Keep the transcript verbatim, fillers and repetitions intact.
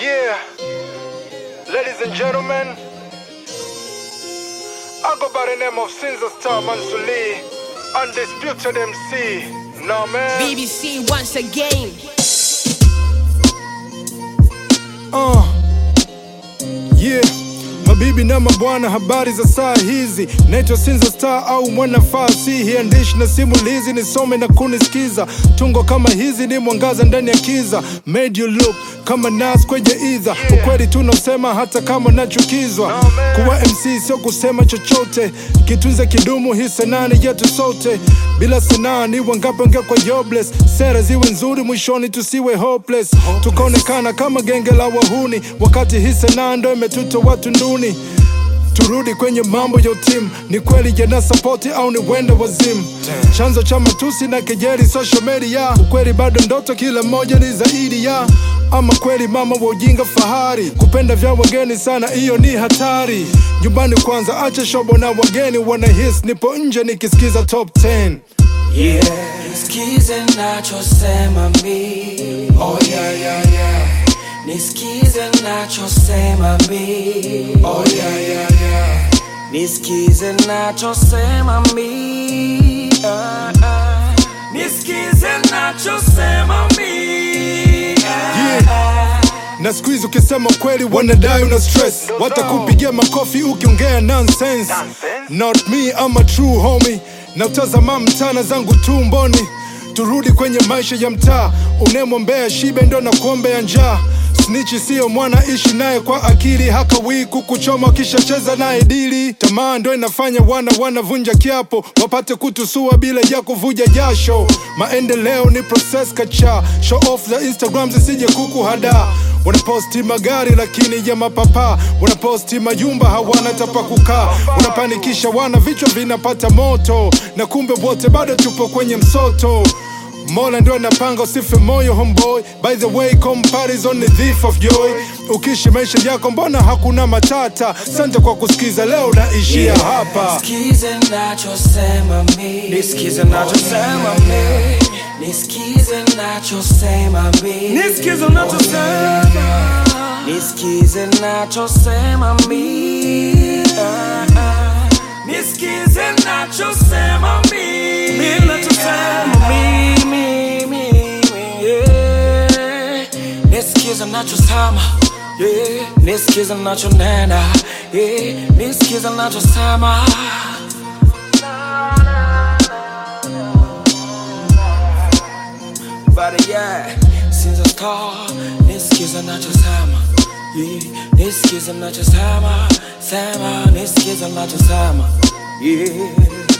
Yeah, ladies and gentlemen, I go by the name of Sinza Star Mansuli, undisputed M C. No man. B B C once again. Uh, yeah. Mabibi na mabwana, habari za saa hizi. Naitwa Sinza Star au mwana fasihi, andishi na simulizi, nisome na kunisikiza. Tungo kama hizi ni mwangaza ndani ya kiza. Made you look kama Nas kwenye idha. Ukweli tunosema hata kama nachukizwa. Kuwa M C sio kusema chochote, kitunze kidumu hii sanaa ni yetu sote. Bila sanaa ni wangapi wangekuwa jobless. Sera ziwe nzuri mwishoni tusiwe hopeless. Tukaonekana kama genge la wahuni, wakati hii sanaa ndo imetuta watu nduni. Turudi kwenye mambo ya timu, ni kweli jana support au ni wenda wazimu. Chanzo cha matusi na kejeli social media, ukweli bado ndoto kila mmoja ni zaidi ya. Ama kweli mama wa ujinga fahari, kupenda vya wageni sana iyo ni hatari. Nyumbani kwanza acha shobo na wageni wanahisi nipo nje nikisikiza top ten. Yeah, nisikize nachosema mi. Oh yeah yeah yeah. Nisikize nachosema mi. Oh yeah yeah yeah. Nisikize nachosema mi. uh, uh. Nisikize nachosema mi. uh, uh. Na squeeze ukisema kweli wanadai una stress. Watakupigia makofi ukiongea nonsense. Not me, I'm a true homie. Na utazama mtana zangu tumboni. Turudi kwenye maisha ya mtaa, unemwombea shibe ndo na kuombea njaa. Snitchi sio mwana, ishi naye kwa akili. Hakawii kukuchoma kisha cheza naye dili. Tamaa ndo inafanya wana wanavunja kiapo, wapate kutusua bila ya kuvuja jasho. Maendeleo ni process kacha, show off za Instagram zisije kukuhada. Wanaposti magari lakini ya mapapa, wanaposti mayumba hawana tapa kukaa. Wanapanikisha wana, vichwa vinapata moto, na kumbe wote bado tupo kwenye msoto. Mola ndio anapanga usife moyo homeboy. By the way, comparison ni thief of joy. Ukishi maisha yako mbona hakuna matata. Asante kwa kusikiza, leo naishia yeah, hapa. Nisikize nachosema mi. Nisikize nachosema mi. Nisikize nachosema mi. Nisikize nachosema. Nisikize nachosema mi. uh, uh. Nisikize nachosema mi. Mi nachosema mi. Nisikize nachosema, yeah. Nisikize nachonena, yeah. Nisikize nachosema. But yeah, Sinza Star. Nisikize nachosema, yeah. Nisikize nachosema, sema. Nisikize nachosema, yeah.